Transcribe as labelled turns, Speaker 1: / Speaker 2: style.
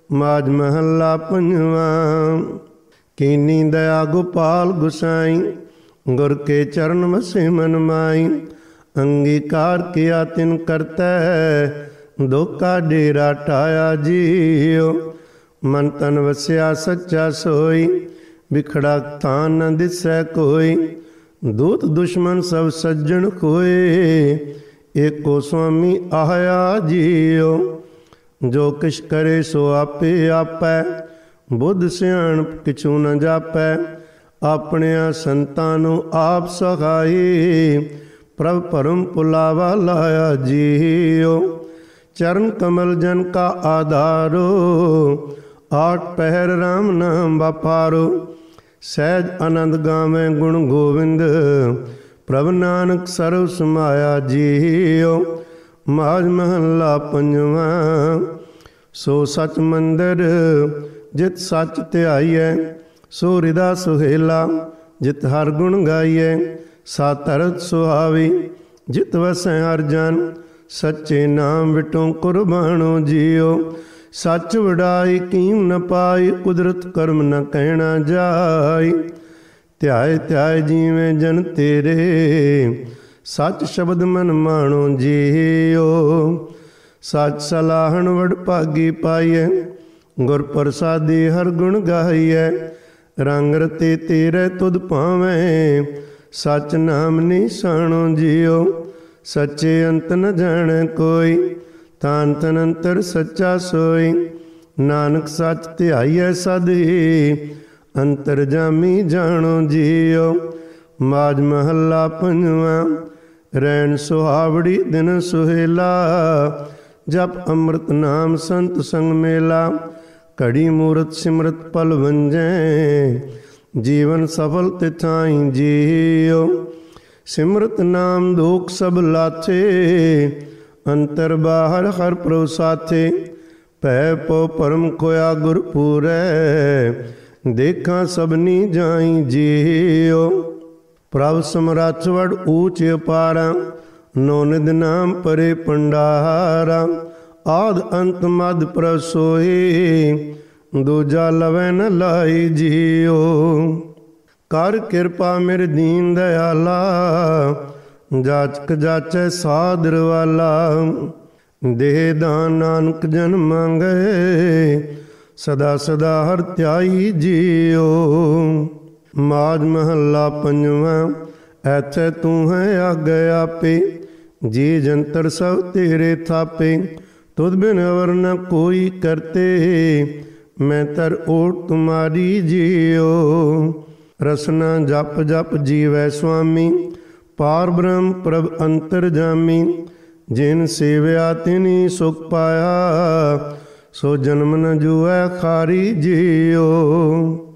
Speaker 1: ਮਾਝ ਮਹੱਲਾ ਪੰਜਵਾਂ। ਕੀਨੀ ਦਇਆ ਗੋਪਾਲ ਗੁਸਾਈ, ਗੁਰ ਕੇ ਚਰਨ ਵਸੇ ਮਨ ਮਾਈ। ਅੰਗੀਕਾਰ ਕੀਆ ਤਿਨ ਕਰਤੈ, ਦੋਕਾ ਡੇਰਾ ਢਾਇਆ ਜੀਓ। ਮਨ ਤਨ ਵਸਿਆ ਸੱਚਾ ਸੋਈ, ਬਿਖੜਾ ਥਾਨ ਨ ਦਿਸੈ ਕੋਈ। ਦੂਤ ਦੁਸ਼ਮਨ ਸਭ ਸੱਜਣ ਕੋਏ, ਏਕੋ ਸੁਆਮੀ ਆਇਆ ਜੀਓ। ਜੋ ਕਿਛ ਕਰੇ ਸੋ ਆਪੇ ਆਪੈ, ਬੁੱਧ ਸਿਆਣਪ ਕਿਛੂ ਨ ਜਾਪੈ। ਆਪਣਿਆਂ ਸੰਤਾਂ ਨੂੰ ਆਪ ਸਹਾਈ, ਪ੍ਰਭ ਭਰਮ ਪੁਲਾਵਾ ਲਾਇਆ ਜੀਓ। ਚਰਨ ਕਮਲ ਜਨ ਕਾ ਆਧਾਰੋ, ਆਠ ਪਹਿਰ ਰਾਮ ਨਾਮ ਵਾਪਾਰੋ। ਸਹਿਜ ਆਨੰਦ ਗਾਵੇਂ ਗੁਣ ਗੋਵਿੰਦ, ਪ੍ਰਭ ਨਾਨਕ ਸਰਬ ਸਮਾਇਆ ਜੀਓ। ਮਾਝ ਮਹੱਲਾ ਪੰਜਵਾਂ। ਸੋ ਸਚ ਮੰਦਰ ਜਿਤ ਸੱਚ ਧਿਆਈਐ, ਸੋ ਹਿਰਦਾ ਸੁਹੇਲਾ ਜਿਤ ਹਰ ਗੁਣ ਗਾਈਐ। ਸਾ ਧਰਤ ਸੁਹਾਵੀ ਜਿਤ ਵਸੈ ਹਰ ਜਨ, ਸੱਚੇ ਨਾਮ ਵਿਟੋਂ ਕੁਰਬਾਨੋ ਜੀਓ। ਸੱਚ ਵਡਾਈ ਕੀਮ ਨ ਪਾਈ, ਕੁਦਰਤ ਕਰਮ ਨ ਕਹਿਣਾ ਜਾਈ। ਧਿਆਏ ਧਿਆਏ ਜੀਵੇਂ ਜਨ ਤੇਰੇ, ਸੱਚ ਸ਼ਬਦ ਮਨ ਮਾਣੋ ਜੀਓ। ਸੱਚ ਸਲਾਹਣ ਵਡ ਭਾਗੀ ਪਾਈਐ, ਗੁਰ ਪ੍ਰਸਾਦੀ ਹਰ ਗੁਣ ਗਾਈਐ। ਰੰਗ ਰਤੇ ਤੇਰੇ ਤੁਧ ਭਾਵੇਂ, ਸੱਚ ਨਾਮ ਨਿਸ਼ਾਨੋ ਜੀਓ। ਸੱਚੇ ਅੰਤ ਨ ਜਾਣੈ ਕੋਈ, ਤਾਨ ਤਨ ਅੰਤਰ ਸੱਚਾ ਸੋਈ। ਨਾਨਕ ਸੱਚ ਧਿਆਈਐ ਸਦ ਹੀ, ਅੰਤਰ ਜਾਮੀ ਜਾਣੋ ਜੀਓ। ਮਾਝ ਮਹੱਲਾ ਪੰਜਵਾਂ। ਰੈਣ ਸੁਹਾਵੜੀ ਦਿਨ ਸੁਹੇਲਾ, ਜਪ ਅੰਮ੍ਰਿਤ ਨਾਮ ਸੰਤ ਸੰਗ ਮੇਲਾ। ਘੜੀ ਮੂਰਤ ਸਿਮਰਤ ਪਲ ਵੰਜੈ, ਜੀਵਨ ਸਫਲ ਤਿਥਾਈ ਜੀਓ। ਸਿਮਰਤ ਨਾਮ ਦੁਖ ਸਭ ਲਾਥੇ, ਅੰਤਰ ਬਾਹਰ ਹਰ ਪ੍ਰਭ ਸਾਥੇ। ਭੈ ਪੋ ਪਰਮ ਖੋਇਆ ਗੁਰ ਪੂਰੈ, ਦੇਖਾਂ ਸਭਨੀ ਜਾਈ ਜੀਓ। ਪ੍ਰਭ ਸਮਰੱਥ ਵਡ ਊਚ ਅਪਾਰਾ, ਨੌ ਨਿਧ ਨਾਮ ਪਰੇ ਭੰਡਾਰਾ। ਆਦ ਅੰਤ ਮਦ ਪ੍ਰਭ ਸੋਈ, ਦੂਜਾ ਲਵੈ ਨ ਲਾਈ ਜੀਓ। ਕਰ ਕਿਰਪਾ ਮੇਰੇ ਦੀਨ ਦਇਆਲਾ, ਜਾਚਕ ਜਾਚੈ ਸਾਦਰ ਵਾਲਾ। ਦੇਹ ਦਾਨ ਨਾਨਕ ਜਨ ਮੰਗੈ, ਸਦਾ ਸਦਾ ਹਰ ਧਿਆਈ ਜੀਓ। ਮਾਝ ਮਹੱਲਾ ਪੰਜਵਾਂ। ਐਥੈ ਤੂੰ ਹੈ ਆਗੇ ਆਪੇ, ਜੀ ਜੰਤਰ ਸਭ ਤੇਰੇ ਥਾਪੇ। ਤੁਧ ਬਿਨ ਅਵਰ ਨ ਕੋਈ ਕਰਤੇ, ਮੈਂ ਤਰ ਓਟ ਤੁਮਾਰੀ ਜੀਓ। ਰਸਨਾ ਜਪ ਜਪ ਜੀਵੈ ਸੁਆਮੀ, ਪਾਰ ਬ੍ਰਹਮ ਪ੍ਰਭ ਅੰਤਰ ਜਾਮੀ। ਜਿਨ ਸੇਵਿਆ ਤਿਨੀ ਸੁਖ ਪਾਇਆ, ਸੋ ਜਨਮ ਨ ਜੂਐ ਖਾਰੀ ਜੀਓ।